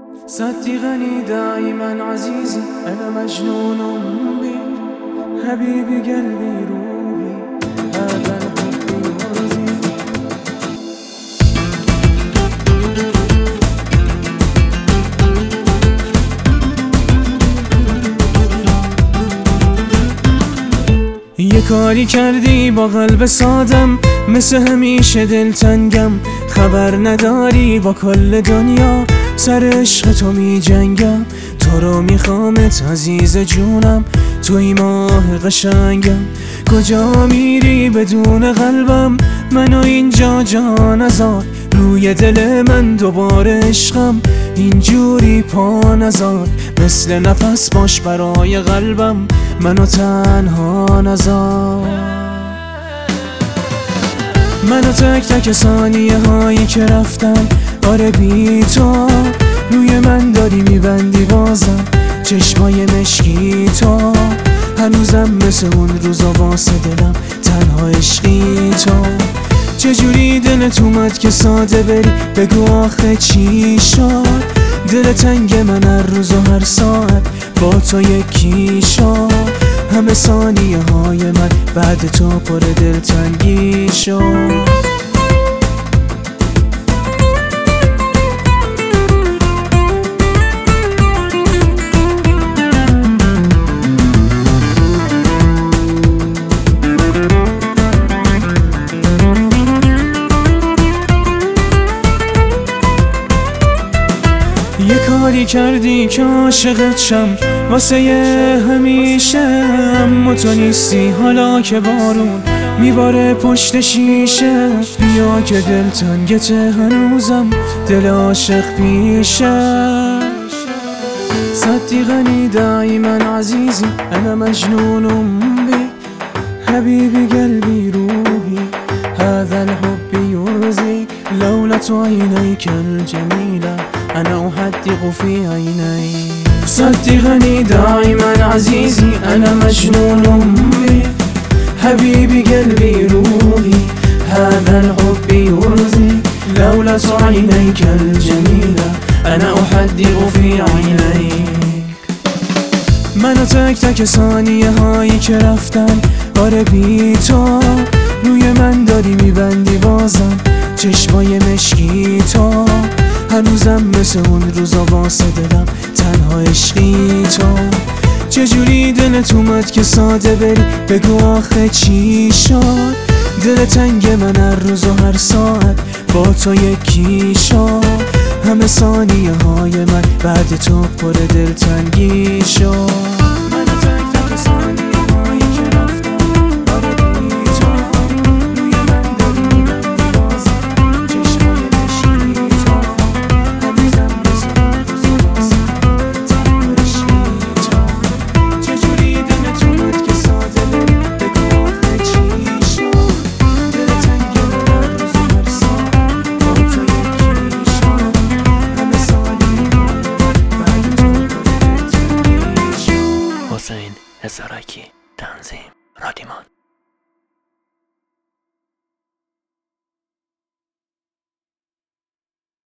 صدقني دائما عزيزي أنا مجنون بك حبيبي قلبي روحي هذا الحب يرضي. یه کاری کردی با قلب سادم، مثل همیشه دلتنگم. خبر نداری با کل دنیا سر عشق تو می جنگم. تو رو میخوامت عزیز جونم، توی ماه قشنگم. کجا میری بدون قلبم، منو اینجا جا نذار. روی دل من دوباره عشقم، اینجوری پا نذار. مثل نفس باش برای قلبم، منو تنها نذار. منو تک تک ثانیه هایی که رفتن، آره بی تو روی من داری میبندی بازم چشمای مشکی تو. هنوزم مثل اون روزا واسه دلم تنها عشقی تو. چجوری دلت اومد که ساده بری، بگو آخه چی شد؟ دل تنگ من هر روز و هر ساعت با تو یکی شد. همه ثانیه های من بعد تو پر دلتنگی شد. یه کاری کردی که عاشقت شم واسه همیشه، اما تو نیستی حالا که بارون میباره پشت شیشه. بیا که دل تنگته هنوزم دل عاشق پیشه. صدقني دائما عزيزي أنا مجنون بك حبيبي قلبي روحي هذا الحب يرزق. لولا عينيك الجميلة أنا أحدق في عينيك. صدقني دائما عزيزي أنا مجنون بك حبيبي قلبي روحي هذا الحب يرزق. لولا عينيك الجميلة أنا أحدق في عينيك. منو تک تک ثانیه هایی که رفتن، آره بی تو روی من داری میبندی بازم چشمای مشکی تو. هنوزم مثل اون روزا واسه دلم تنها عشقی تو. چجوری دلت اومد که ساده بری، بگو آخه چی شد؟ دل تنگ من هر روز و هر ساعت با تو یکی شد. همه ثانیه های من بعد تو پر دلتنگی شد. حسین هزارکی تنظیم رادیمان.